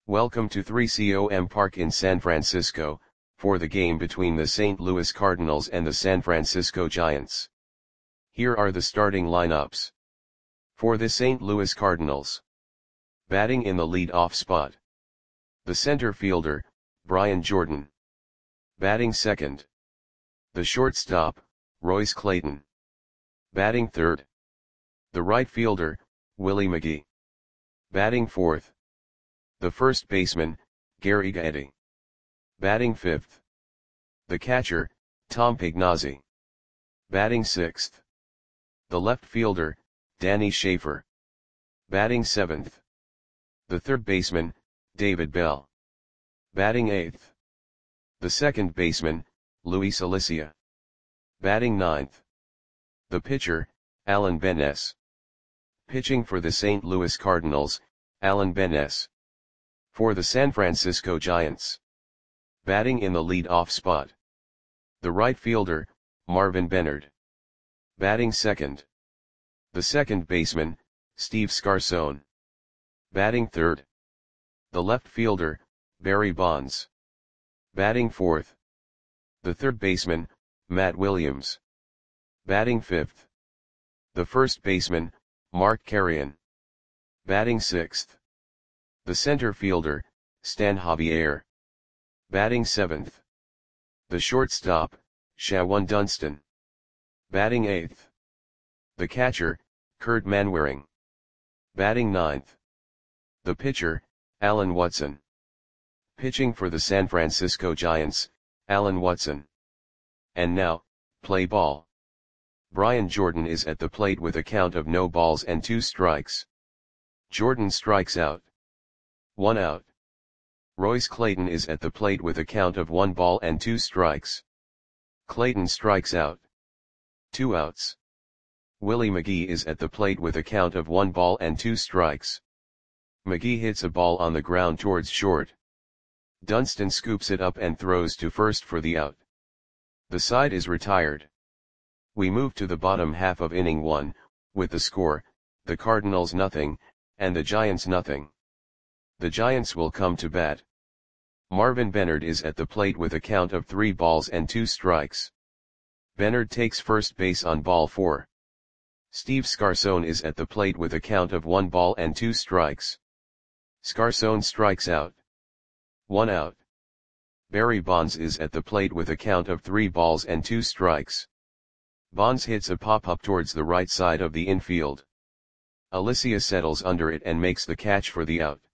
Welcome to 3COM Park in San Francisco, for the game between the St. Louis Cardinals and the San Francisco Giants. Here are the starting lineups. For the St. Louis Cardinals. Batting in the lead-off spot. The center fielder, Brian Jordan. Batting second. The shortstop, Royce Clayton. Batting third. The right fielder, Willie McGee. Batting fourth. The first baseman, Gary Gaetti. Batting fifth. The catcher, Tom Pignazzi. Batting sixth. The left fielder, Danny Schaefer. Batting seventh. The third baseman, David Bell. Batting eighth. The second baseman, Luis Alicia. Batting ninth. The pitcher, Alan Benes. Pitching for the St. Louis Cardinals, Alan Benes. For the San Francisco Giants. Batting in the lead-off spot. The right fielder, Marvin Benard. Batting second. The second baseman, Steve Scarson. Batting third. The left fielder, Barry Bonds. Batting fourth. The third baseman, Matt Williams. Batting fifth. The first baseman, Mark Carreon. Batting sixth. The center fielder, Stan Javier. Batting seventh. The shortstop, Shawan Dunston. Batting eighth. The catcher, Kurt Manwaring. Batting ninth. The pitcher, Alan Watson. Pitching for the San Francisco Giants, Alan Watson. And now, play ball. Brian Jordan is at the plate with a count of no balls and 2 strikes. Jordan strikes out. 1 out. Royce Clayton is at the plate with a count of 1 ball and 2 strikes. Clayton strikes out. 2 outs. Willie McGee is at the plate with a count of 1 ball and 2 strikes. McGee hits a ball on the ground towards short. Dunston scoops it up and throws to first for the out. The side is retired. We move to the bottom half of inning 1, with the score, the Cardinals nothing, and the Giants nothing. The Giants will come to bat. Marvin Benard is at the plate with a count of 3 balls and 2 strikes. Benard takes first base on ball 4. Steve Scarson is at the plate with a count of 1 ball and 2 strikes. Scarson strikes out. 1 out. Barry Bonds is at the plate with a count of 3 balls and 2 strikes. Bonds hits a pop-up towards the right side of the infield. Alicia settles under it and makes the catch for the out.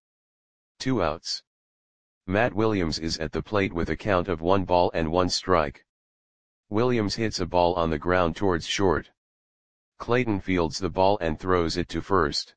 2 outs. Matt Williams is at the plate with a count of 1 ball and 1 strike. Williams hits a ball on the ground towards short. Clayton fields the ball and throws it to first.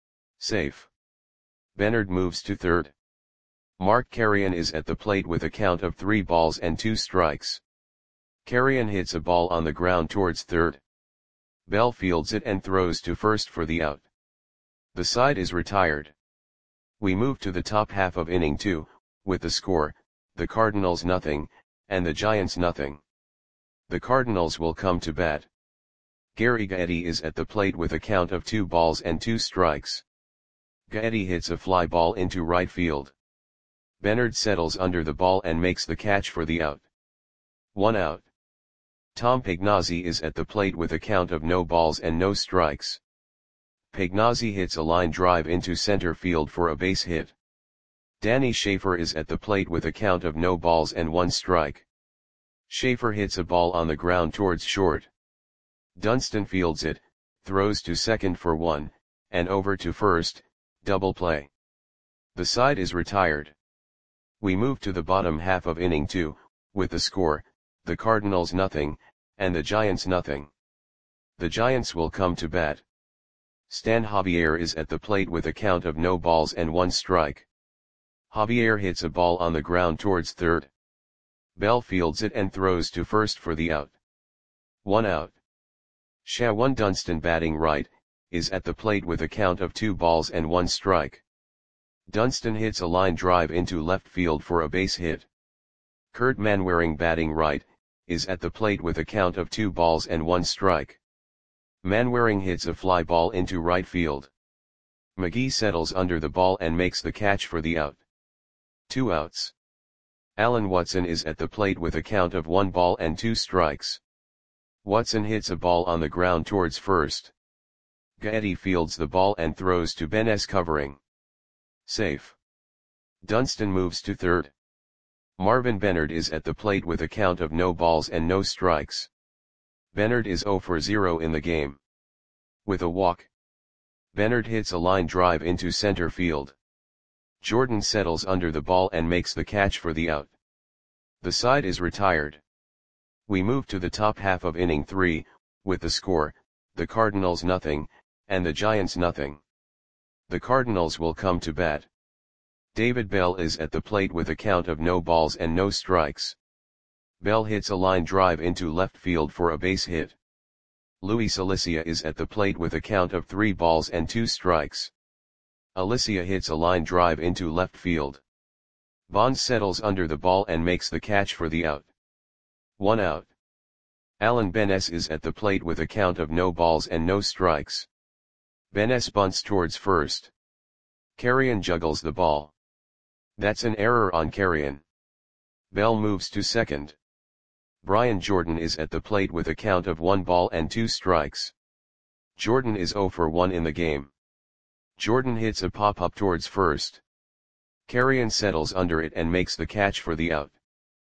Safe. Benard moves to third. Mark Carreon is at the plate with a count of 3 balls and 2 strikes. Carreon hits a ball on the ground towards third. Bell fields it and throws to first for the out. The side is retired. We move to the top half of inning 2, with the score, the Cardinals nothing, and the Giants nothing. The Cardinals will come to bat. Gary Gaetti is at the plate with a count of 2 balls and 2 strikes. Gaetti hits a fly ball into right field. Benard settles under the ball and makes the catch for the out. 1 out. Tom Pignazzi is at the plate with a count of no balls and no strikes. Pignazzi hits a line drive into center field for a base hit. Danny Schaefer is at the plate with a count of no balls and 1 strike. Schaefer hits a ball on the ground towards short. Dunston fields it, throws to second for 1, and over to first, double play. The side is retired. We move to the bottom half of inning 2, with the score, the Cardinals nothing, and the Giants nothing. The Giants will come to bat. Stan Javier is at the plate with a count of no balls and 1 strike. Javier hits a ball on the ground towards third. Bell fields it and throws to first for the out. 1 out. Shawan Dunston batting right, is at the plate with a count of 2 balls and 1 strike. Dunston hits a line drive into left field for a base hit. Kurt Manwaring batting right, is at the plate with a count of 2 balls and 1 strike. Manwaring hits a fly ball into right field. McGee settles under the ball and makes the catch for the out. 2 outs. Alan Watson is at the plate with a count of 1 ball and 2 strikes. Watson hits a ball on the ground towards first. Gaetti fields the ball and throws to Benes covering. Safe. Dunston moves to third. Marvin Bennard is at the plate with a count of no balls and no strikes. Bennard is 0 for 0 in the game. With a walk, Bennard hits a line drive into center field. Jordan settles under the ball and makes the catch for the out. The side is retired. We move to the top half of inning 3, with the score, the Cardinals nothing, and the Giants nothing. The Cardinals will come to bat. David Bell is at the plate with a count of no balls and no strikes. Bell hits a line drive into left field for a base hit. Luis Alicia is at the plate with a count of 3 balls and 2 strikes. Alicia hits a line drive into left field. Bonds settles under the ball and makes the catch for the out. 1 out. Alan Benes is at the plate with a count of no balls and no strikes. Benes bunts towards first. Carrion juggles the ball. That's an error on Carrion. Bell moves to second. Brian Jordan is at the plate with a count of 1 ball and 2 strikes. Jordan is 0 for 1 in the game. Jordan hits a pop-up towards first. Carrion settles under it and makes the catch for the out.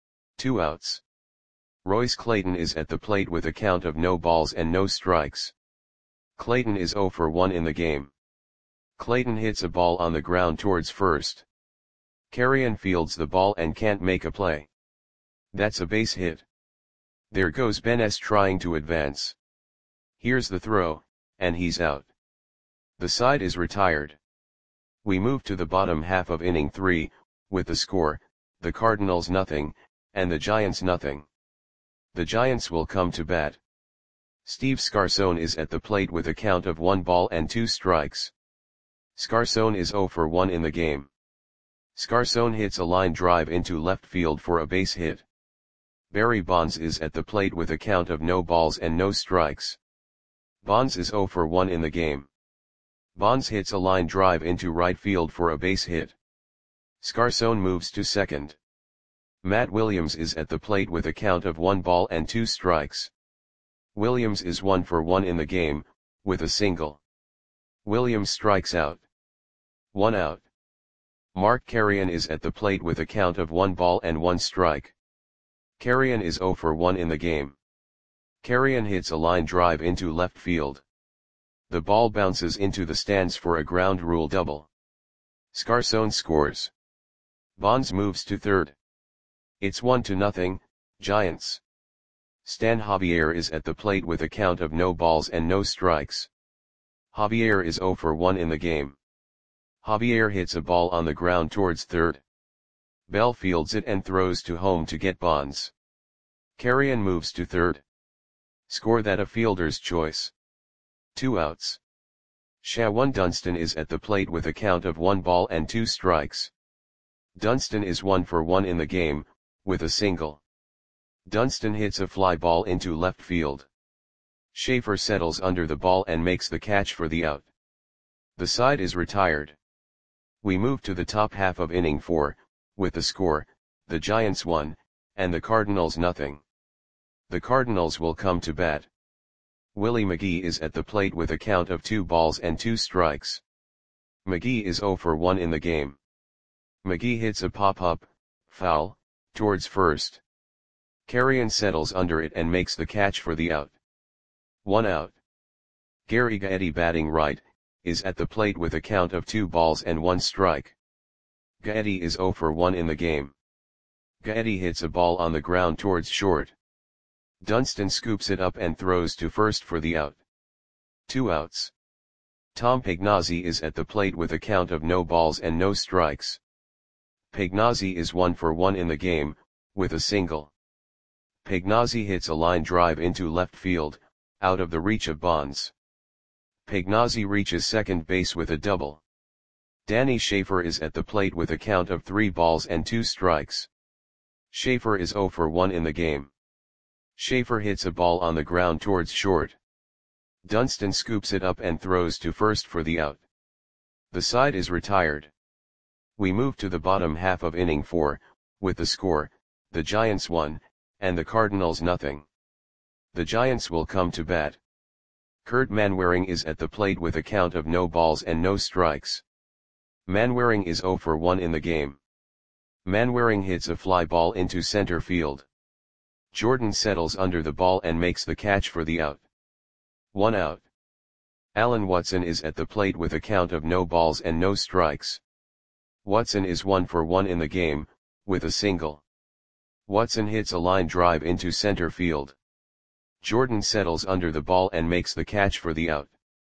2 outs. Royce Clayton is at the plate with a count of no balls and no strikes. Clayton is 0 for 1 in the game. Clayton hits a ball on the ground towards first. Carrion fields the ball and can't make a play. That's a base hit. There goes Benes trying to advance. Here's the throw, and he's out. The side is retired. We move to the bottom half of inning 3, with the score, the Cardinals nothing, and the Giants nothing. The Giants will come to bat. Steve Scarson is at the plate with a count of 1 ball and 2 strikes. Scarson is 0 for 1 in the game. Scarson hits a line drive into left field for a base hit. Barry Bonds is at the plate with a count of no balls and no strikes. Bonds is 0 for 1 in the game. Bonds hits a line drive into right field for a base hit. Scarson moves to second. Matt Williams is at the plate with a count of 1 ball and 2 strikes. Williams is 1 for 1 in the game, with a single. Williams strikes out. 1 out. Mark Carrion is at the plate with a count of 1 ball and 1 strike. Carrion is 0 for 1 in the game. Carrion hits a line drive into left field. The ball bounces into the stands for a ground rule double. Scarson scores. Bonds moves to third. It's 1-0, Giants. Stan Javier is at the plate with a count of no balls and no strikes. Javier is 0 for 1 in the game. Javier hits a ball on the ground towards third. Bell fields it and throws to home to get Bonds. Carrion moves to third. Score that a fielder's choice. 2 outs. Shawan Dunston is at the plate with a count of 1 ball and 2 strikes. Dunston is 1 for 1 in the game, with a single. Dunston hits a fly ball into left field. Schaefer settles under the ball and makes the catch for the out. The side is retired. We move to the top half of inning 4, with the score, the Giants 1, and the Cardinals nothing. The Cardinals will come to bat. Willie McGee is at the plate with a count of 2 balls and 2 strikes. McGee is 0 for 1 in the game. McGee hits a pop-up, foul, towards first. Carrion settles under it and makes the catch for the out. 1 out. Gary Gaetti, batting right, is at the plate with a count of 2 balls and 1 strike. Gaetti is 0 for 1 in the game. Gaetti hits a ball on the ground towards short. Dunston scoops it up and throws to first for the out. 2 outs. Tom Pagnozzi is at the plate with a count of no balls and no strikes. Pagnozzi is 1 for 1 in the game, with a single. Pagnozzi hits a line drive into left field, out of the reach of Bonds. Pagnozzi reaches second base with a double. Danny Schaefer is at the plate with a count of 3 balls and 2 strikes. Schaefer is 0 for 1 in the game. Schaefer hits a ball on the ground towards short. Dunston scoops it up and throws to first for the out. The side is retired. We move to the bottom half of inning 4, with the score, the Giants 1, and the Cardinals nothing. The Giants will come to bat. Kurt Manwaring is at the plate with a count of no balls and no strikes. Manwaring is 0 for 1 in the game. Manwaring hits a fly ball into center field. Jordan settles under the ball and makes the catch for the out. 1 out. Alan Watson is at the plate with a count of no balls and no strikes. Watson is 1 for 1 in the game, with a single. Watson hits a line drive into center field. Jordan settles under the ball and makes the catch for the out.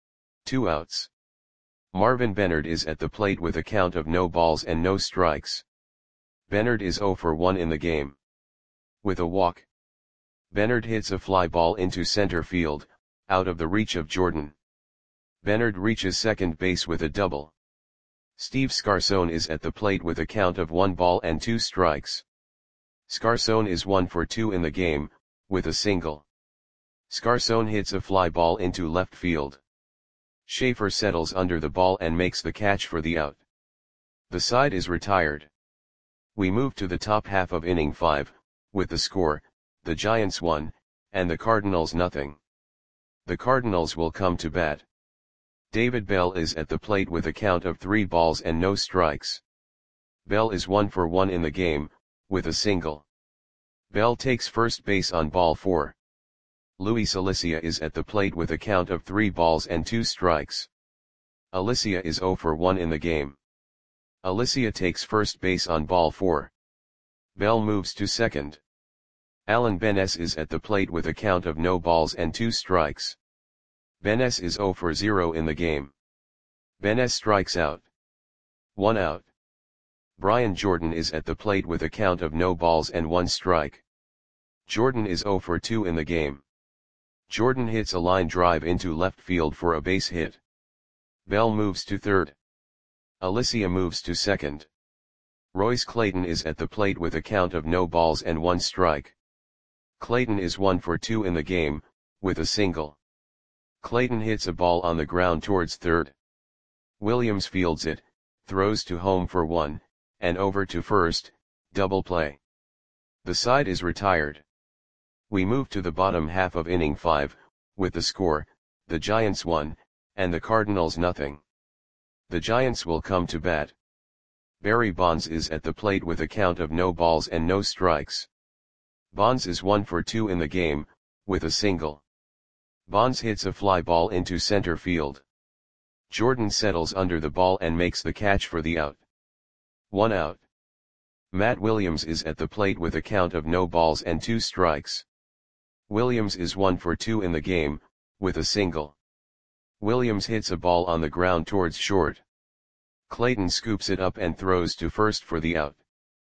2 outs. Marvin Benard is at the plate with a count of no balls and no strikes. Benard is 0 for 1 in the game. With a walk. Benard hits a fly ball into center field, out of the reach of Jordan. Benard reaches second base with a double. Steve Scarson is at the plate with a count of 1 ball and 2 strikes. Scarson is 1 for 2 in the game, with a single. Scarson hits a fly ball into left field. Schaefer settles under the ball and makes the catch for the out. The side is retired. We move to the top half of inning 5, with the score, the Giants 1, and the Cardinals nothing. The Cardinals will come to bat. David Bell is at the plate with a count of 3 balls and no strikes. Bell is 1 for 1 in the game, with a single. Bell takes first base on ball 4. Luis Alicia is at the plate with a count of 3 balls and 2 strikes. Alicia is 0 for 1 in the game. Alicia takes first base on ball 4. Bell moves to second. Alan Benes is at the plate with a count of no balls and 2 strikes. Benes is 0 for 0 in the game. Benes strikes out. 1 out. Brian Jordan is at the plate with a count of no balls and 1 strike. Jordan is 0 for 2 in the game. Jordan hits a line drive into left field for a base hit. Bell moves to third. Alicia moves to second. Royce Clayton is at the plate with a count of no balls and 1 strike. Clayton is 1 for 2 in the game, with a single. Clayton hits a ball on the ground towards third. Williams fields it, throws to home for 1, and over to first, double play. The side is retired. We move to the bottom half of inning 5, with the score, the Giants 1, and the Cardinals nothing. The Giants will come to bat. Barry Bonds is at the plate with a count of no balls and no strikes. Bonds is 1 for 2 in the game, with a single. Bonds hits a fly ball into center field. Jordan settles under the ball and makes the catch for the out. 1 out. Matt Williams is at the plate with a count of no balls and 2 strikes. Williams is 1 for 2 in the game, with a single. Williams hits a ball on the ground towards short. Clayton scoops it up and throws to first for the out.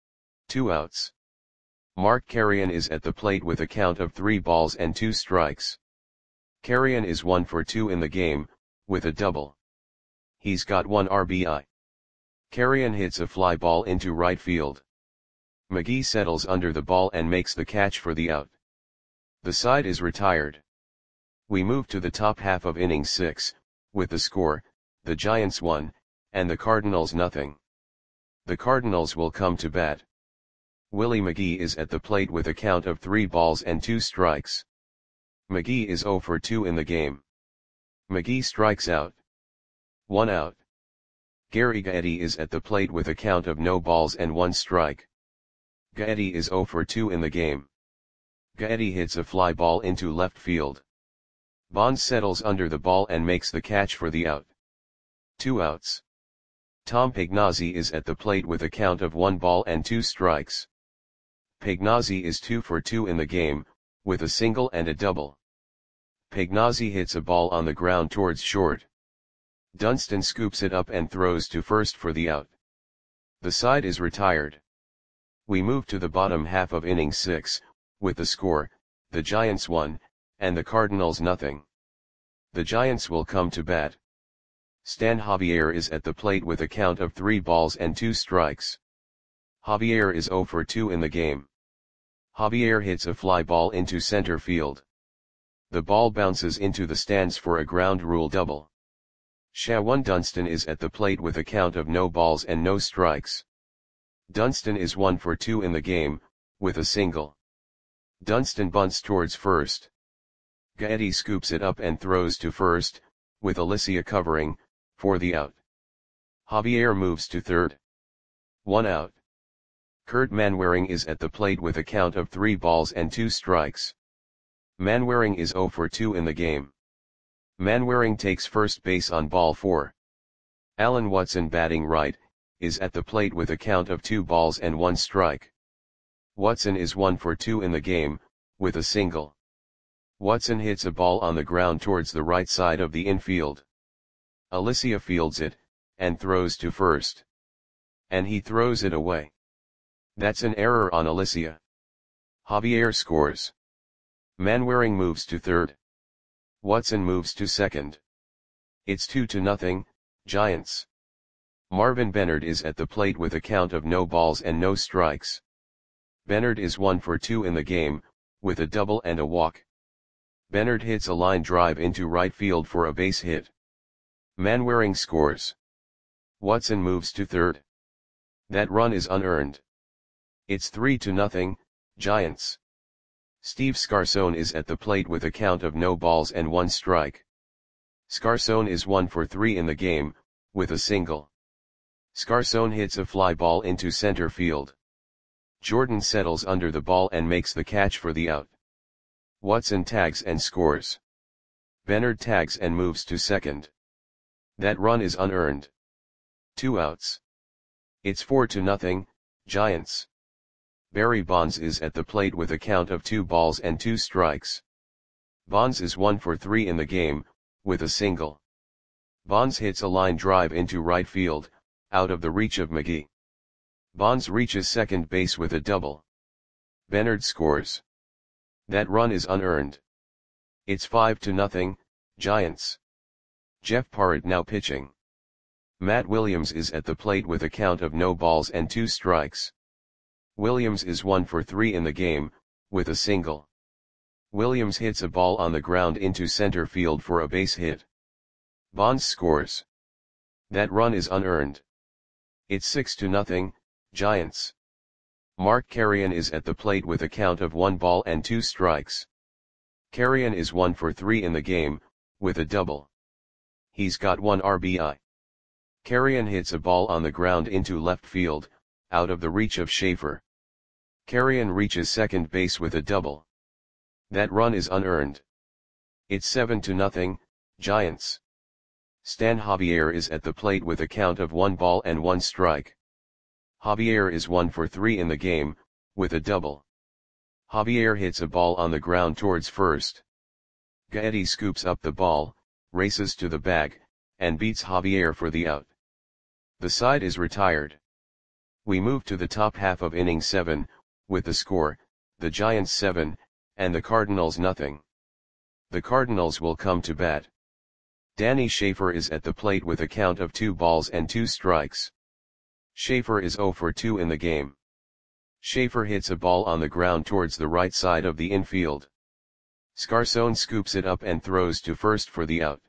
2 outs. Mark Carrion is at the plate with a count of 3 balls and 2 strikes. Carrion is 1 for 2 in the game, with a double. He's got 1 RBI. Carrion hits a fly ball into right field. McGee settles under the ball and makes the catch for the out. The side is retired. We move to the top half of inning 6, with the score, the Giants 1, and the Cardinals nothing. The Cardinals will come to bat. Willie McGee is at the plate with a count of 3 balls and 2 strikes. McGee is 0 for 2 in the game. McGee strikes out. 1 out. Gary Gaetti is at the plate with a count of no balls and 1 strike. Gaetti is 0 for 2 in the game. Gaetti hits a fly ball into left field. Bonds settles under the ball and makes the catch for the out. 2 outs. Tom Pagnozzi is at the plate with a count of 1 ball and 2 strikes. Pagnozzi is 2 for 2 in the game, with a single and a double. Pagnozzi hits a ball on the ground towards short. Dunston scoops it up and throws to first for the out. The side is retired. We move to the bottom half of inning 6, with the score, the Giants 1, and the Cardinals nothing. The Giants will come to bat. Stan Javier is at the plate with a count of 3 balls and 2 strikes. Javier is 0 for 2 in the game. Javier hits a fly ball into center field. The ball bounces into the stands for a ground rule double. Shawan Dunston is at the plate with a count of no balls and no strikes. Dunston is 1 for 2 in the game, with a single. Dunston bunts towards first. Gaetti scoops it up and throws to first, with Alicia covering, for the out. Javier moves to third. 1 out. Kurt Manwaring is at the plate with a count of 3 balls and 2 strikes. Manwaring is 0 for 2 in the game. Manwaring takes first base on ball 4. Alan Watson, batting right, is at the plate with a count of 2 balls and 1 strike. Watson is 1 for 2 in the game, with a single. Watson hits a ball on the ground towards the right side of the infield. Alicia fields it, and throws to first. And he throws it away. That's an error on Alicia. Javier scores. Manwaring moves to third. Watson moves to second. It's 2-0, Giants. Marvin Bennard is at the plate with a count of no balls and no strikes. Bennard is 1 for 2 in the game, with a double and a walk. Bennard hits a line drive into right field for a base hit. Manwaring scores. Watson moves to third. That run is unearned. It's 3-0, Giants. Steve Scarson is at the plate with a count of no balls and 1 strike. Scarson is 1 for 3 in the game, with a single. Scarson hits a fly ball into center field. Jordan settles under the ball and makes the catch for the out. Watson tags and scores. Bennard tags and moves to second. That run is unearned. 2 outs. It's 4-0, Giants. Barry Bonds is at the plate with a count of 2 balls and 2 strikes. Bonds is 1 for 3 in the game, with a single. Bonds hits a line drive into right field, out of the reach of McGee. Bonds reaches second base with a double. Bennard scores. That run is unearned. It's 5-0, Giants. Jeff Parrott now pitching. Matt Williams is at the plate with a count of no balls and 2 strikes. Williams is 1 for 3 in the game, with a single. Williams hits a ball on the ground into center field for a base hit. Bonds scores. That run is unearned. It's 6-0, Giants. Mark Carrion is at the plate with a count of 1 ball and 2 strikes. Carrion is 1 for 3 in the game, with a double. He's got 1 RBI. Carrion hits a ball on the ground into left field, out of the reach of Schaefer. Carrion reaches second base with a double. That run is unearned. It's 7-0, Giants. Stan Javier is at the plate with a count of 1 ball and 1 strike. Javier is 1 for 3 in the game, with a double. Javier hits a ball on the ground towards first. Gaetti scoops up the ball, races to the bag, and beats Javier for the out. The side is retired. We move to the top half of inning 7, with the score, the Giants 7, and the Cardinals nothing. The Cardinals will come to bat. Danny Schaefer is at the plate with a count of 2 balls and 2 strikes. Schaefer is 0 for 2 in the game. Schaefer hits a ball on the ground towards the right side of the infield. Scarson scoops it up and throws to first for the out.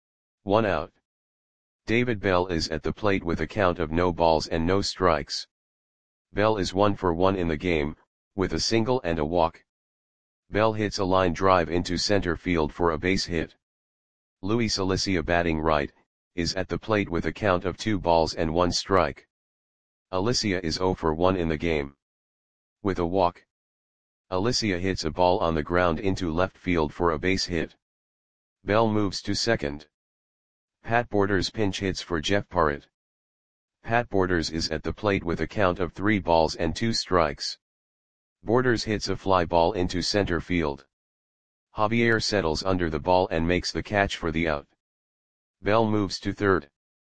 1 out. David Bell is at the plate with a count of no balls and no strikes. Bell is 1 for 1 in the game, with a single and a walk. Bell hits a line drive into center field for a base hit. Luis Alicia, batting right, is at the plate with a count of 2 balls and 1 strike. Alicia is 0 for 1 in the game. With a walk. Alicia hits a ball on the ground into left field for a base hit. Bell moves to second. Pat Borders pinch hits for Jeff Parrott. Pat Borders is at the plate with a count of 3 balls and 2 strikes. Borders hits a fly ball into center field. Javier settles under the ball and makes the catch for the out. Bell moves to third.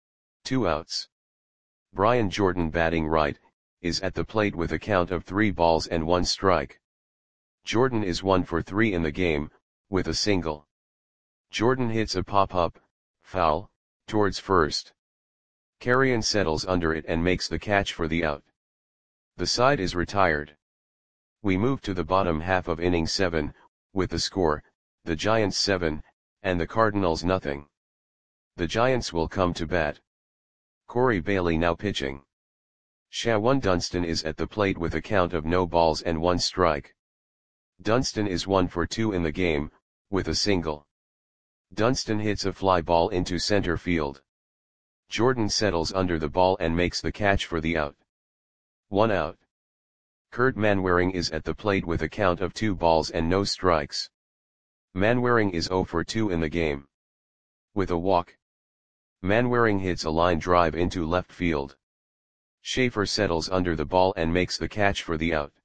2 outs. Brian Jordan, batting right, is at the plate with a count of 3 balls and 1 strike. Jordan is 1 for 3 in the game, with a single. Jordan hits a pop-up, foul, towards first. Carrion settles under it and makes the catch for the out. The side is retired. We move to the bottom half of inning 7, with the score, the Giants 7, and the Cardinals nothing. The Giants will come to bat. Corey Bailey now pitching. Shawan Dunston is at the plate with a count of no balls and 1 strike. Dunston is 1 for 2 in the game, with a single. Dunston hits a fly ball into center field. Jordan settles under the ball and makes the catch for the out. 1 out. Kurt Manwaring is at the plate with a count of 2 balls and no strikes. Manwaring is 0 for 2 in the game. With a walk. Manwaring hits a line drive into left field. Schaefer settles under the ball and makes the catch for the out.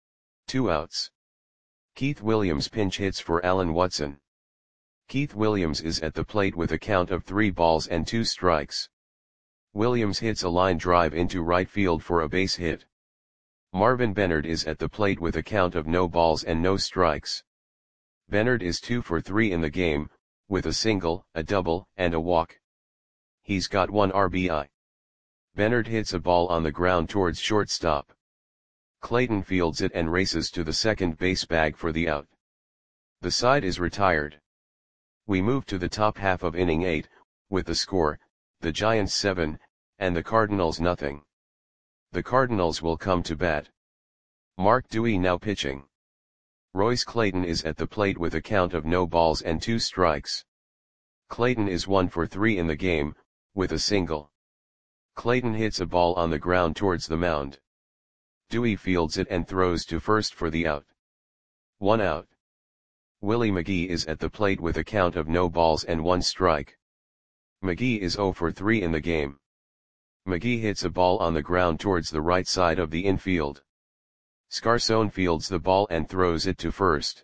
2 outs. Keith Williams pinch hits for Alan Watson. Keith Williams is at the plate with a count of 3 balls and 2 strikes. Williams hits a line drive into right field for a base hit. Marvin Bennard is at the plate with a count of no balls and no strikes. Bennard is 2 for 3 in the game, with a single, a double, and a walk. He's got 1 RBI. Bennard hits a ball on the ground towards shortstop. Clayton fields it and races to the second base bag for the out. The side is retired. We move to the top half of inning 8, with the score, the Giants 7, and the Cardinals nothing. The Cardinals will come to bat. Mark Dewey now pitching. Royce Clayton is at the plate with a count of no balls and 2 strikes. Clayton is 1 for 3 in the game, with a single. Clayton hits a ball on the ground towards the mound. Dewey fields it and throws to first for the out. 1 out. Willie McGee is at the plate with a count of no balls and 1 strike. McGee is 0 for 3 in the game. McGee hits a ball on the ground towards the right side of the infield. Scarson fields the ball and throws it to first.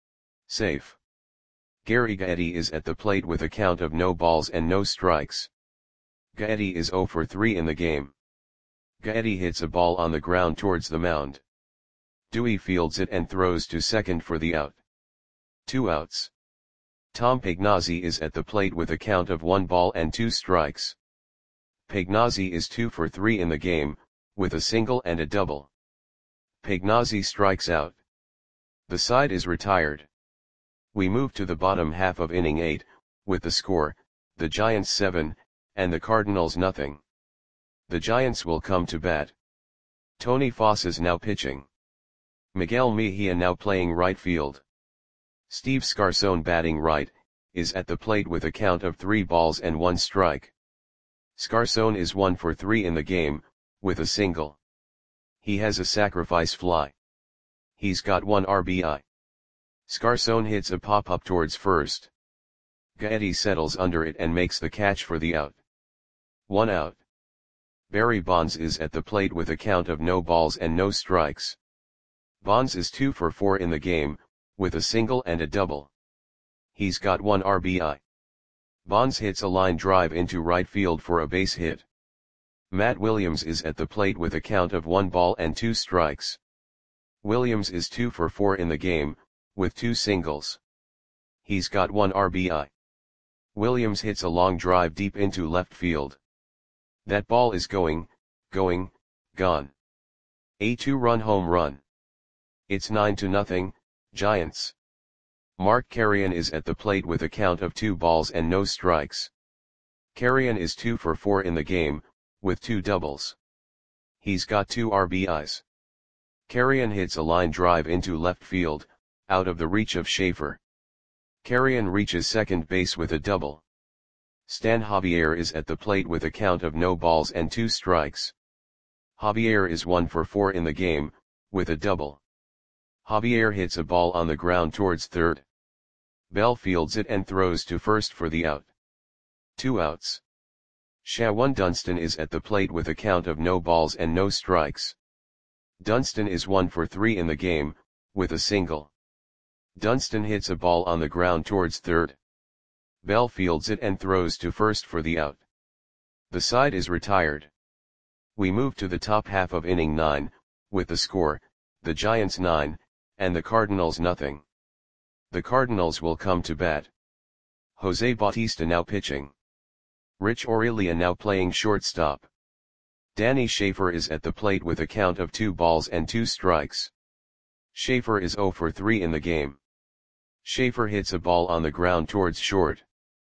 Safe. Gary Gaetti is at the plate with a count of no balls and no strikes. Gaetti is 0 for 3 in the game. Gaetti hits a ball on the ground towards the mound. Dewey fields it and throws to second for the out. 2 outs. Tom Pagnozzi is at the plate with a count of 1 ball and 2 strikes. Pagnozzi is 2 for 3 in the game, with a single and a double. Pagnozzi strikes out. The side is retired. We move to the bottom half of inning 8, with the score, the Giants 7, and the Cardinals nothing. The Giants will come to bat. Tony Foss is now pitching. Miguel Mejia now playing right field. Steve Scarson batting right, is at the plate with a count of 3 balls and 1 strike. Scarson is 1 for 3 in the game, with a single. He has a sacrifice fly. He's got 1 RBI. Scarson hits a pop-up towards first. Gaetti settles under it and makes the catch for the out. 1 out. Barry Bonds is at the plate with a count of no balls and no strikes. Bonds is 2 for 4 in the game, with a single and a double. He's got 1 RBI. Bonds hits a line drive into right field for a base hit. Matt Williams is at the plate with a count of 1 ball and 2 strikes. Williams is 2 for 4 in the game, with 2 singles. He's got 1 RBI. Williams hits a long drive deep into left field. That ball is gone. A 2-run home run. It's 9-0, Giants. Mark Carrion is at the plate with a count of 2 balls and no strikes. Carrion is 2 for 4 in the game, with 2 doubles. He's got 2 RBIs. Carrion hits a line drive into left field, out of the reach of Schaefer. Carrion reaches second base with a double. Stan Javier is at the plate with a count of no balls and 2 strikes. Javier is 1 for 4 in the game, with a double. Javier hits a ball on the ground towards third. Bell fields it and throws to first for the out. 2 outs. Shawan Dunston is at the plate with a count of no balls and no strikes. Dunston is 1 for 3 in the game, with a single. Dunston hits a ball on the ground towards third. Bell fields it and throws to first for the out. The side is retired. We move to the top half of inning 9, with the score, the Giants 9, and the Cardinals nothing. The Cardinals will come to bat. Jose Bautista now pitching. Rich Aurelia now playing shortstop. Danny Schaefer is at the plate with a count of 2 balls and 2 strikes. Schaefer is 0 for 3 in the game. Schaefer hits a ball on the ground towards short.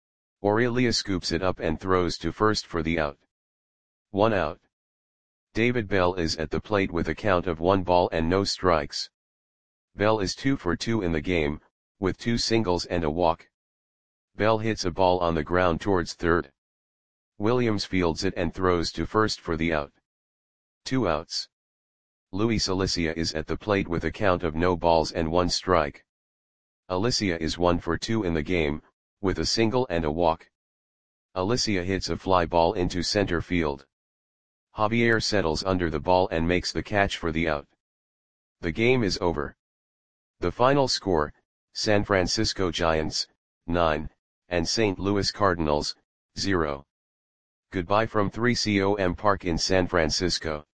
Aurelia scoops it up and throws to first for the out. 1 out. David Bell is at the plate with a count of 1 ball and no strikes. Bell is 2 for 2 in the game, with 2 singles and a walk. Bell hits a ball on the ground towards third. Williams fields it and throws to first for the out. 2 outs. Luis Alicia is at the plate with a count of no balls and 1 strike. Alicia is 1 for 2 in the game, with a single and a walk. Alicia hits a fly ball into center field. Javier settles under the ball and makes the catch for the out. The game is over. The final score, San Francisco Giants, 9, and St. Louis Cardinals, 0. Goodbye from 3COM Park in San Francisco.